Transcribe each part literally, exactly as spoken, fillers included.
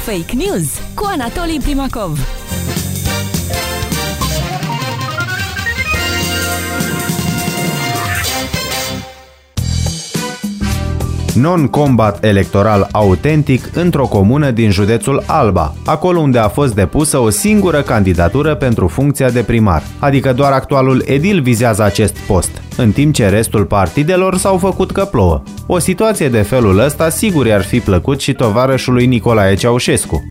Fake News cu Anatolii Primakov. Non-combat electoral autentic într-o comună din județul Alba, acolo unde a fost depusă o singură candidatură pentru funcția de primar, adică doar actualul edil vizează acest post, în timp ce restul partidelor s-au făcut că plouă. O situație de felul ăsta sigur i-ar fi plăcut și tovarășului Nicolae Ceaușescu.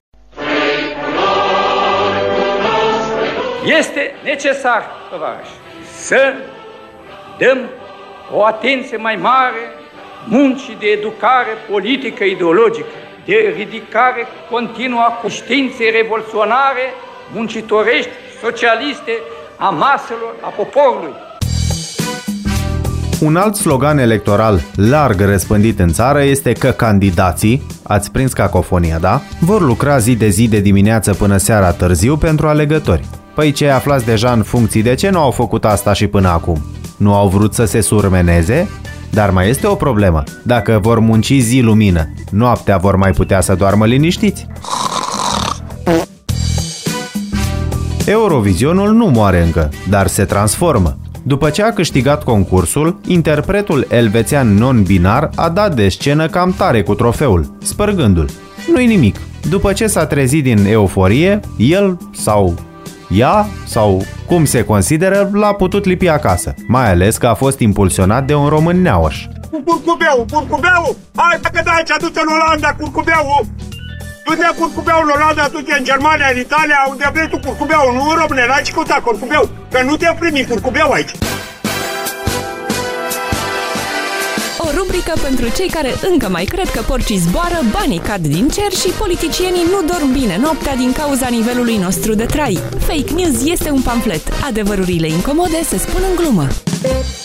Este necesar, tovarăși, să dăm o atenție mai mare muncii de educare politică ideologică, de ridicare continuă a conștiinței revoluționare, muncitorești, socialiste, a maselor, a poporului. Un alt slogan electoral larg răspândit în țară este că candidații, ați prins cacofonia, da? Vor lucra zi de zi de dimineață până seara târziu pentru alegători. Păi cei aflați deja în funcții, de ce nu au făcut asta și până acum? Nu au vrut să se surmeneze? Dar mai este o problemă. Dacă vor munci zi lumină, noaptea vor mai putea să doarmă liniștiți? Eurovizionul nu moare încă, dar se transformă. După ce a câștigat concursul, interpretul elvețian non-binar a dat de scenă cam tare cu trofeul, spărgându-l. Nu-i nimic. După ce s-a trezit din euforie, el sau ea, sau cum se consideră, l-a putut lipi acasă, mai ales că a fost impulsionat de un român neauș. Curcubeau, curcubeau! Hai, dacă dai ce aduce în Olanda, curcubeau! Du-te curcubeau în Olanda, du-te în Germania, în Italia, unde vrei tu curcubeau, nu în România, n-ai ce căuta curcubeau, că nu te primi curcubeau aici. O rubrică pentru cei care încă mai cred că porcii zboară, banii cad din cer și politicienii nu dorm bine noaptea din cauza nivelului nostru de trai. Fake News este un pamflet. Adevărurile incomode se spun în glumă.